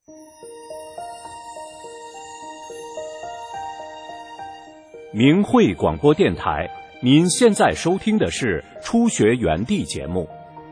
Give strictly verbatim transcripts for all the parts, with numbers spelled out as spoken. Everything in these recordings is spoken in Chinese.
明慧广播电台，您现在收听的是初学园地节目。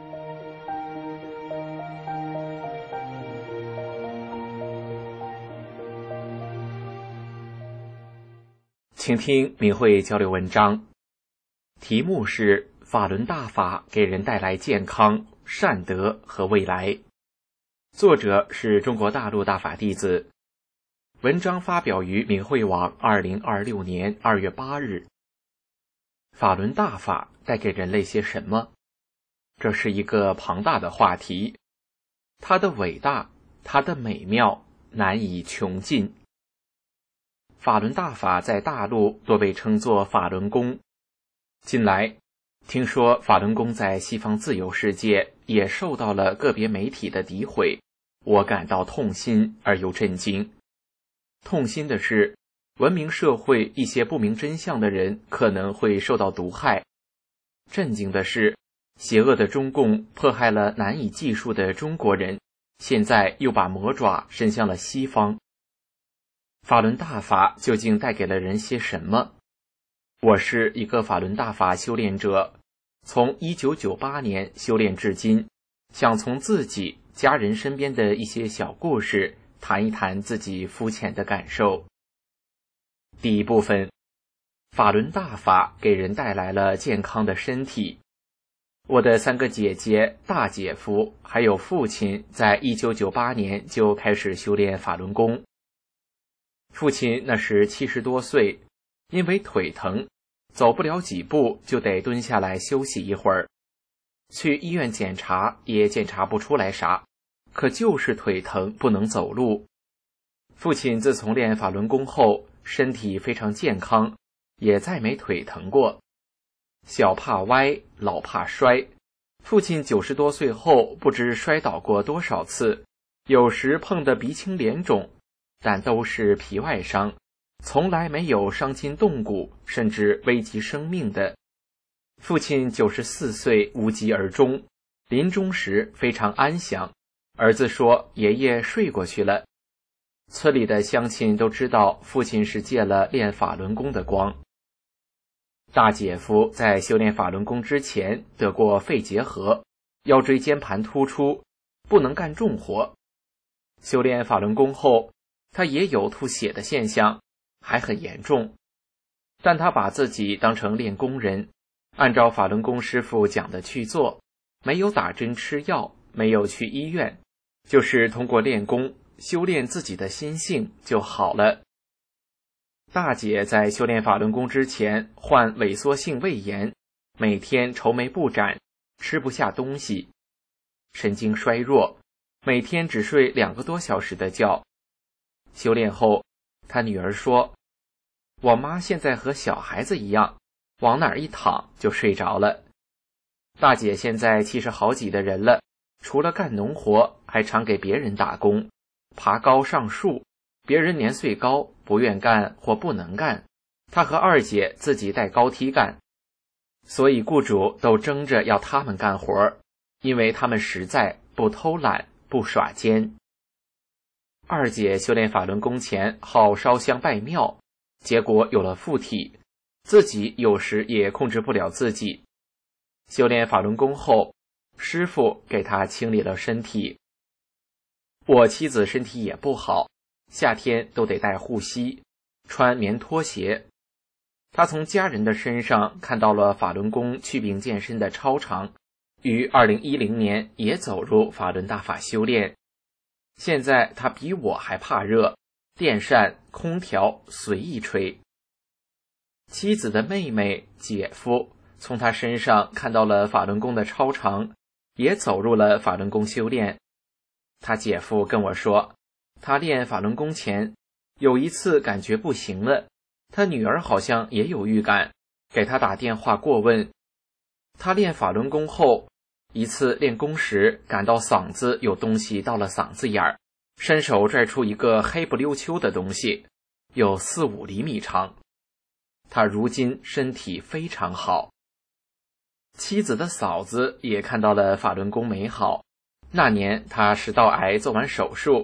请听明慧交流文章，题目是法轮大法给人带来健康、善德和未来。作者是中国大陆大法弟子。文章发表于明慧网二零二六年二月八日。法轮大法带给人类些什么？这是一个庞大的话题，它的伟大，它的美妙，难以穷尽。法轮大法在大陆多被称作法轮功。近来听说法轮功在西方自由世界也受到了个别媒体的诋毁，我感到痛心而又震惊。痛心的是，文明社会一些不明真相的人可能会受到毒害；震惊的是，邪恶的中共迫害了难以计数的中国人，现在又把魔爪伸向了西方。法轮大法究竟带给了人些什么？我是一个法轮大法修炼者，从一九九八年修炼至今，想从自己、家人身边的一些小故事谈一谈自己肤浅的感受。第一部分，法轮大法给人带来了健康的身体。我的三个姐姐、大姐夫还有父亲在一九九八年就开始修炼法轮功。父亲那时七十多岁，因为腿疼，走不了几步就得蹲下来休息一会儿。去医院检查也检查不出来啥，可就是腿疼不能走路。父亲自从练法轮功后，身体非常健康，也再没腿疼过。小怕歪，老怕摔。父亲九十多岁后，不知摔倒过多少次，有时碰得鼻青脸肿，但都是皮外伤，从来没有伤筋动骨，甚至危及生命的。父亲九十四岁无疾而终，临终时非常安详。儿子说爷爷睡过去了。村里的乡亲都知道父亲是借了练法轮功的光。大姐夫在修炼法轮功之前得过肺结核，腰椎间盘突出，不能干重活。修炼法轮功后，他也有吐血的现象，还很严重。但他把自己当成练功人，按照法轮功师傅讲的去做，没有打针吃药，没有去医院，就是通过练功修炼自己的心性就好了。大姐在修炼法轮功之前患萎缩性胃炎，每天愁眉不展，吃不下东西，神经衰弱，每天只睡两个多小时的觉。修炼后，她女儿说，我妈现在和小孩子一样，往哪儿一躺就睡着了。大姐现在七十好几的人了，除了干农活，还常给别人打工，爬高上树，别人年岁高，不愿干或不能干，她和二姐自己带高梯干，所以雇主都争着要他们干活，因为他们实在，不偷懒，不耍奸。二姐修炼法轮功前好烧香拜庙，结果有了附体，自己有时也控制不了自己。修炼法轮功后，师傅给她清理了身体。我妻子身体也不好，夏天都得带护膝，穿棉拖鞋。她从家人的身上看到了法轮功祛病健身的超常，于二零一零年也走入法轮大法修炼。现在她比我还怕热，电扇、空调随意吹。妻子的妹妹、姐夫从她身上看到了法轮功的超常，也走入了法轮功修炼。他姐夫跟我说，他练法轮功前有一次感觉不行了，他女儿好像也有预感，给他打电话过问。他练法轮功后，一次练功时感到嗓子有东西到了嗓子眼儿，伸手拽出一个黑不溜秋的东西，有四五厘米长。他如今身体非常好。妻子的嫂子也看到了法轮功美好。那年他食道癌做完手术，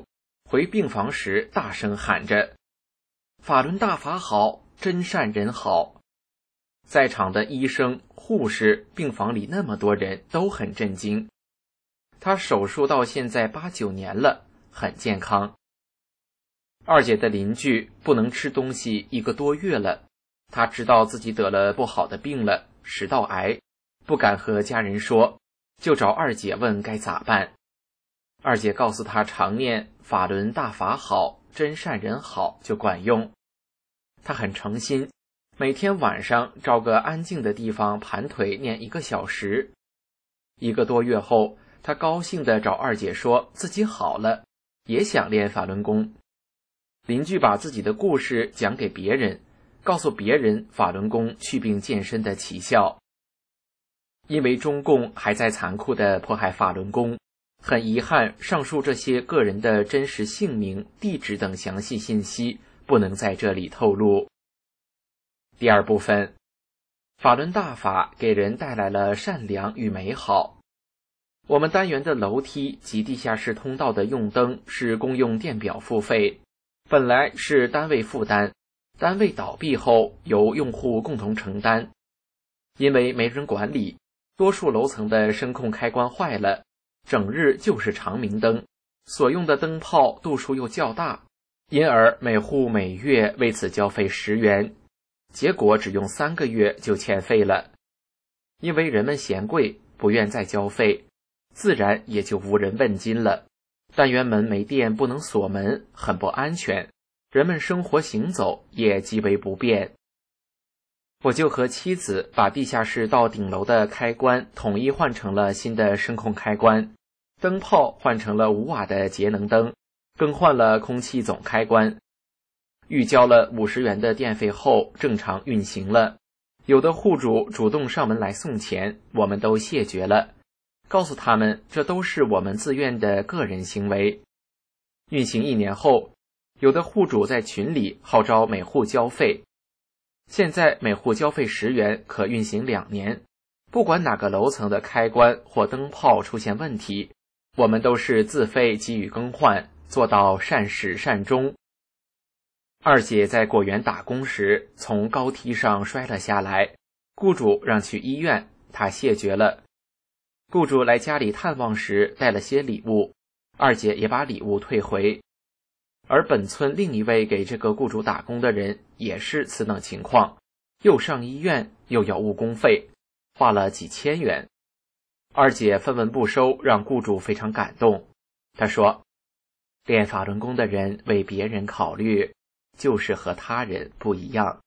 回病房时大声喊着：“法轮大法好，真善人好！”在场的医生、护士，病房里那么多人都很震惊。他手术到现在八九年了，很健康。二姐的邻居不能吃东西一个多月了，他知道自己得了不好的病了，食道癌，不敢和家人说，就找二姐问该咋办。二姐告诉他常念法轮大法好，真善人好就管用。他很诚心，每天晚上找个安静的地方盘腿念一个小时。一个多月后，他高兴地找二姐说自己好了，也想练法轮功。邻居把自己的故事讲给别人，告诉别人法轮功祛病健身的奇效。因为中共还在残酷地迫害法轮功，很遗憾，上述这些个人的真实姓名、地址等详细信息不能在这里透露。第二部分，法轮大法给人带来了善良与美好。我们单元的楼梯及地下室通道的用灯是公用电表付费，本来是单位负担，单位倒闭后由用户共同承担。因为没人管理，多数楼层的声控开关坏了，整日就是长明灯，所用的灯泡度数又较大，因而每户每月为此交费十元，结果只用三个月就欠费了。因为人们嫌贵，不愿再交费，自然也就无人问津了。单元门没电不能锁门，很不安全，人们生活行走也极为不便。我就和妻子把地下室到顶楼的开关统一换成了新的声控开关，灯泡换成了五瓦的节能灯，更换了空气总开关。预交了五十元的电费后，正常运行了。有的户主主动上门来送钱，我们都谢绝了，告诉他们这都是我们自愿的个人行为。运行一年后，有的户主在群里号召每户交费，现在每户交费十元可运行两年，不管哪个楼层的开关或灯泡出现问题，我们都是自费给予更换，做到善始善终。二姐在果园打工时从高梯上摔了下来，雇主让去医院，她谢绝了。雇主来家里探望时带了些礼物，二姐也把礼物退回。而本村另一位给这个雇主打工的人也是此等情况，又上医院又要误工费，花了几千元。二姐分文不收，让雇主非常感动。她说，练法轮功的人为别人考虑，就是和他人不一样。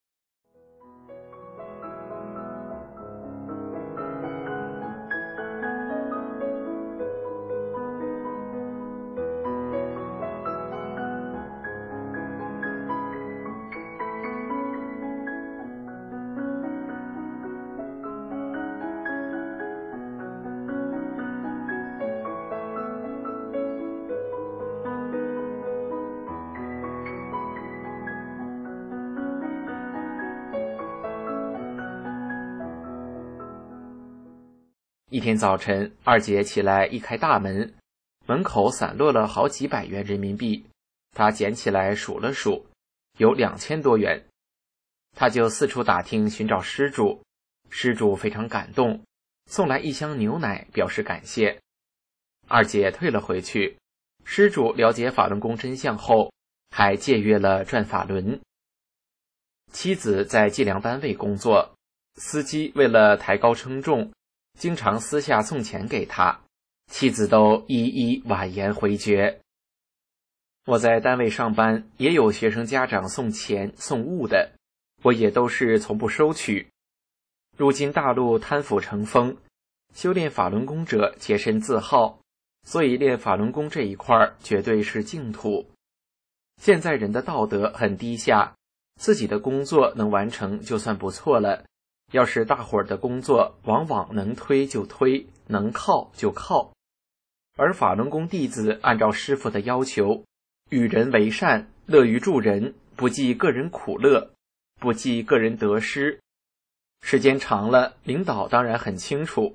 一天早晨，二姐起来一开大门，门口散落了好几百元人民币，她捡起来数了数，有两千多元。她就四处打听寻找施主，施主非常感动，送来一箱牛奶表示感谢。二姐退了回去，施主了解法轮功真相后，还借阅了转法轮。妻子在计量单位工作，司机为了抬高称重，经常私下送钱给他，妻子都一一婉言回绝。我在单位上班，也有学生家长送钱送物的，我也都是从不收取。如今大陆贪腐成风，修炼法轮功者洁身自好，所以练法轮功这一块绝对是净土。现在人的道德很低下，自己的工作能完成就算不错了，要是大伙儿的工作往往能推就推，能靠就靠。而法轮功弟子按照师父的要求，与人为善，乐于助人，不计个人苦乐，不计个人得失。时间长了，领导当然很清楚，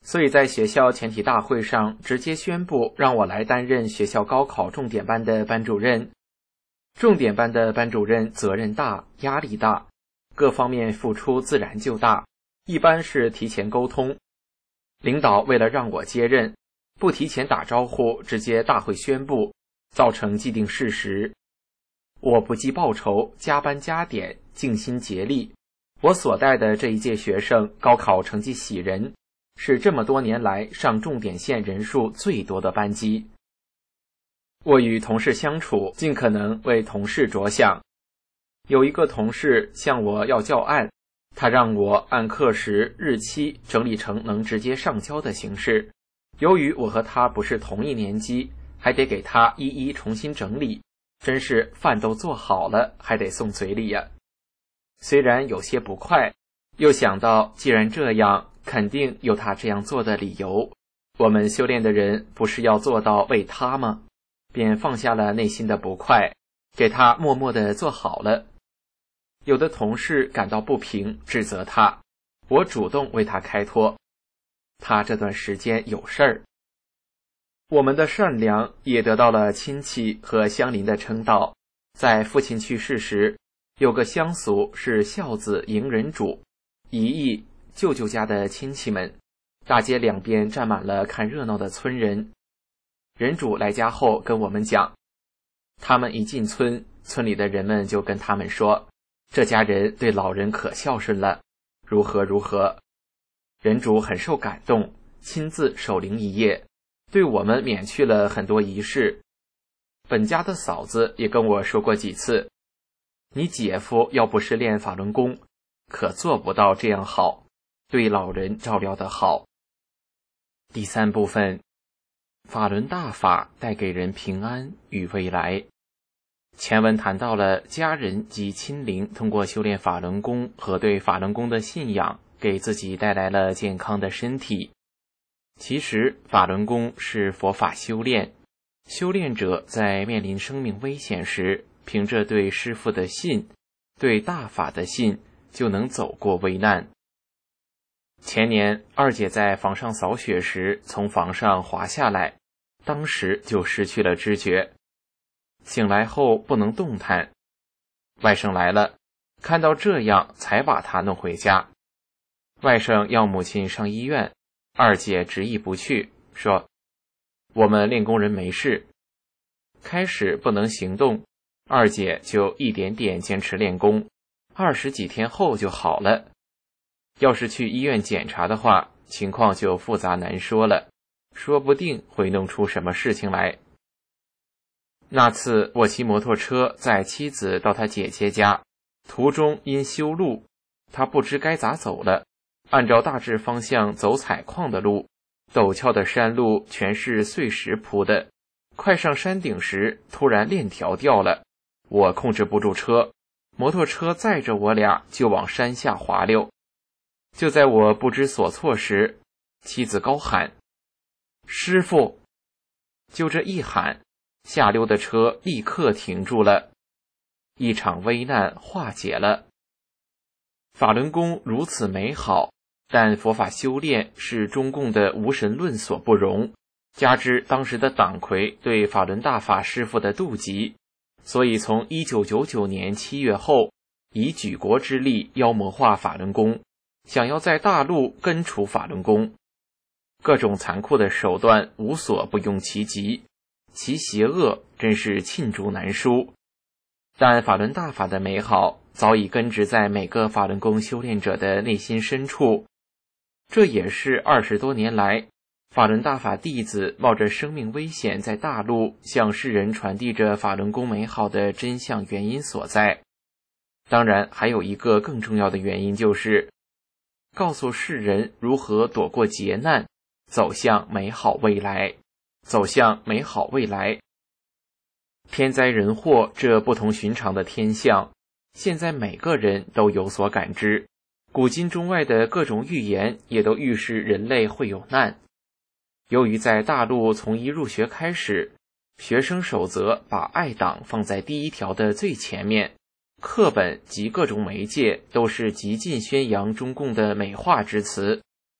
所以在学校全体大会上直接宣布让我来担任学校高考重点班的班主任。重点班的班主任责任大，压力大，各方面付出自然就大，一般是提前沟通。领导为了让我接任，不提前打招呼，直接大会宣布，造成既定事实。我不计报酬，加班加点，尽心竭力。我所带的这一届学生高考成绩喜人，是这么多年来上重点线人数最多的班级。我与同事相处，尽可能为同事着想。有一个同事向我要教案，他让我按课时、日期整理成能直接上交的形式。由于我和他不是同一年级，还得给他一一重新整理，真是饭都做好了，还得送嘴里呀。虽然有些不快，又想到既然这样，肯定有他这样做的理由。我们修炼的人不是要做到为他吗？便放下了内心的不快，给他默默地做好了。有的同事感到不平，指责他，我主动为他开脱。他这段时间有事儿。我们的善良也得到了亲戚和乡邻的称道。在父亲去世时，有个乡俗是孝子迎人主，姨姨、舅舅家的亲戚们，大街两边站满了看热闹的村人。人主来家后跟我们讲，他们一进村，村里的人们就跟他们说，这家人对老人可孝顺了，如何如何。人主很受感动，亲自守灵一夜，对我们免去了很多仪式。本家的嫂子也跟我说过几次，你姐夫要不是练法轮功，可做不到这样好，对老人照料得好。第三部分，法轮大法带给人平安与未来。前文谈到了家人及亲邻通过修炼法轮功和对法轮功的信仰，给自己带来了健康的身体。其实法轮功是佛法修炼，修炼者在面临生命危险时，凭着对师父的信，对大法的信，就能走过危难。前年二姐在房上扫雪时从房上滑下来，当时就失去了知觉，醒来后不能动弹。外甥来了，看到这样才把她弄回家。外甥要母亲上医院，二姐执意不去，说我们练功人没事。开始不能行动，二姐就一点点坚持练功，二十几天后就好了。要是去医院检查的话，情况就复杂难说了，说不定会弄出什么事情来。那次我骑摩托车载妻子到他姐姐家，途中因修路，他不知该咋走了，按照大致方向走采矿的路，陡峭的山路全是碎石铺的，快上山顶时突然链条掉了，我控制不住车，摩托车载着我俩就往山下滑溜。就在我不知所措时，妻子高喊师父，就这一喊，下溜的车立刻停住了，一场危难化解了。法轮功如此美好，但佛法修炼是中共的无神论所不容，加之当时的党魁对法轮大法师父的妒忌，所以从一九九九年七月后，以举国之力妖魔化法轮功，想要在大陆根除法轮功。各种残酷的手段无所不用其极，其邪恶真是罄竹难书。但法轮大法的美好早已根植在每个法轮功修炼者的内心深处，这也是二十多年来法轮大法弟子冒着生命危险在大陆向世人传递着法轮功美好的真相原因所在。当然还有一个更重要的原因，就是告诉世人如何躲过劫难，走向美好未来，走向美好未来。天灾人祸这不同寻常的天象，现在每个人都有所感知，古今中外的各种预言也都预示人类会有难。由于在大陆从一入学开始，学生守则把爱党放在第一条的最前面，课本及各种媒介都是极尽宣扬中共的美化之词，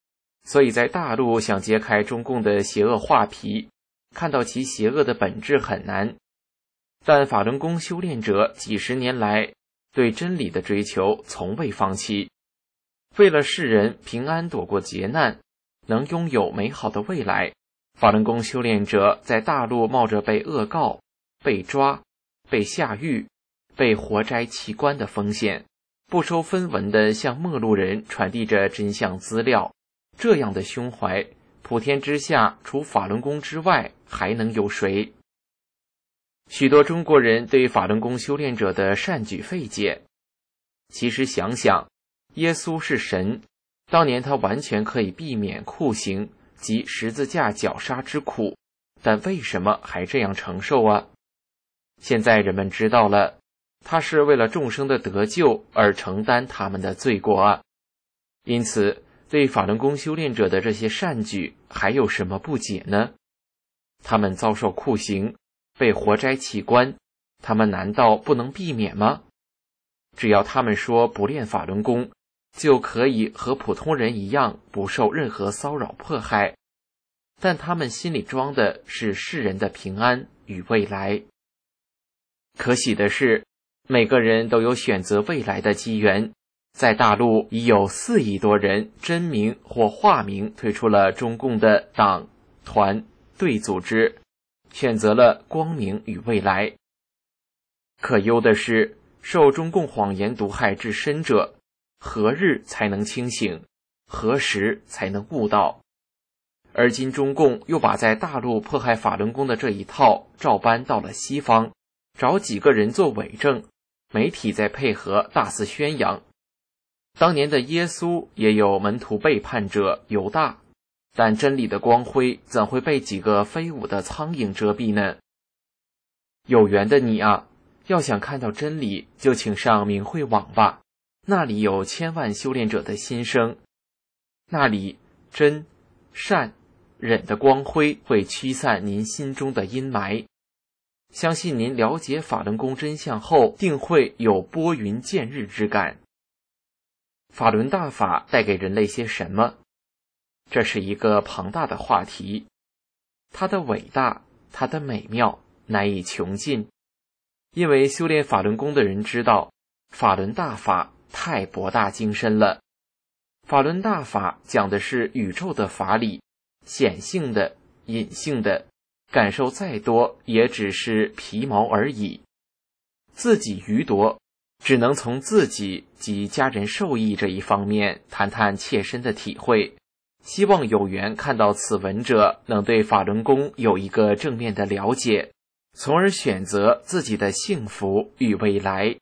所以在大陆想揭开中共的邪恶画皮，看到其邪恶的本质很难。但法轮功修炼者几十年来对真理的追求从未放弃，为了世人平安躲过劫难，能拥有美好的未来，法轮功修炼者在大陆冒着被恶告、被抓、被下狱、被活摘器官的风险，不收分文地向陌路人传递着真相资料。这样的胸怀，普天之下除法轮功之外还能有谁？许多中国人对法轮功修炼者的善举费解。其实想想，耶稣是神，当年他完全可以避免酷刑及十字架绞杀之苦，但为什么还这样承受啊？现在人们知道了，他是为了众生的得救而承担他们的罪过啊。因此，对法轮功修炼者的这些善举还有什么不解呢？他们遭受酷刑，被活摘器官，他们难道不能避免吗？只要他们说不练法轮功，就可以和普通人一样不受任何骚扰迫害，但他们心里装的是世人的平安与未来。可喜的是，每个人都有选择未来的机缘。在大陆已有四亿多人真名或化名退出了中共的党、团、队组织，选择了光明与未来。可忧的是，受中共谎言毒害至深者，何日才能清醒？何时才能悟道？而今中共又把在大陆迫害法轮功的这一套照搬到了西方，找几个人做伪证，媒体在配合大肆宣扬。当年的耶稣也有门徒背叛者犹大，但真理的光辉怎会被几个飞舞的苍蝇遮蔽呢？有缘的你啊，要想看到真理，就请上明慧网吧，那里有千万修炼者的心声，那里真、善、忍的光辉会驱散您心中的阴霾。相信您了解法轮功真相后，定会有拨云见日之感。法轮大法带给人类些什么？这是一个庞大的话题，它的伟大，它的美妙难以穷尽。因为修炼法轮功的人知道，法轮大法太博大精深了。法轮大法讲的是宇宙的法理，显性的、隐性的，感受再多也只是皮毛而已。自己余夺，只能从自己及家人受益这一方面谈谈切身的体会，希望有缘看到此文者能对法轮功有一个正面的了解，从而选择自己的幸福与未来。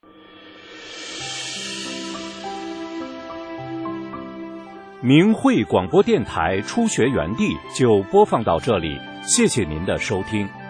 明慧广播电台初学园地就播放到这里，谢谢您的收听。